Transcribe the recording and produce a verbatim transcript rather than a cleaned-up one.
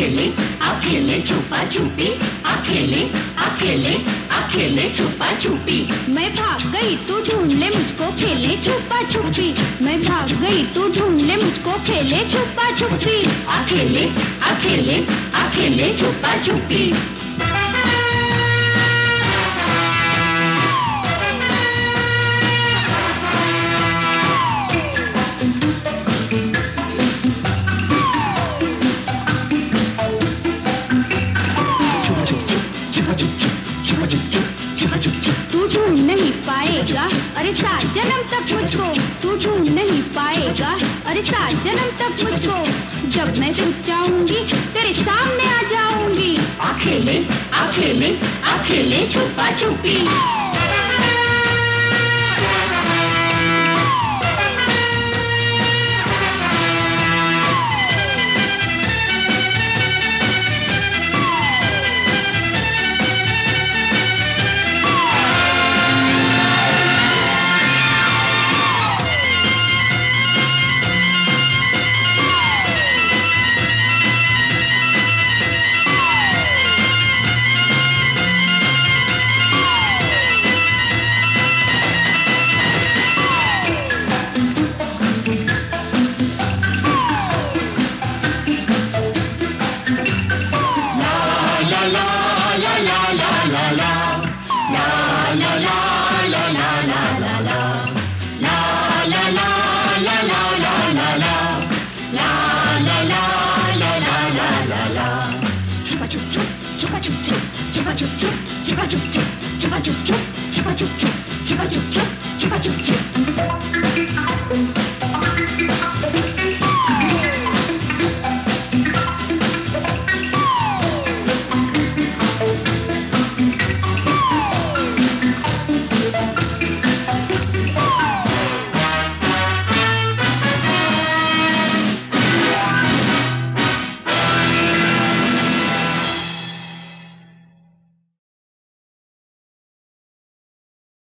अकेले अकेले छुपा छुपी, अकेले अकेले अकेले छुपा छुपी। मैं भाग गई तू ढूंढ ले मुझको खेले छुपा छुपी, मैं भाग गई तू ढूंढ ले मुझको खेले छुपा छुपी। अकेले अकेले अकेले छुपा छुपी। तू ढूंढ नहीं पाएगा अरे सात जन्म तक मुझको, तू ढूंढ नहीं पाएगा अरे सात जन्म तक मुझको। जब मैं छुप जाऊंगी तेरे सामने आ जाऊंगी। अकेले अकेले अकेले छुपा छुपी। Chupa chup chup, chupa chup chup, chupa chup chup, chupa chup chup, chupa chup chup, chupa chup chup.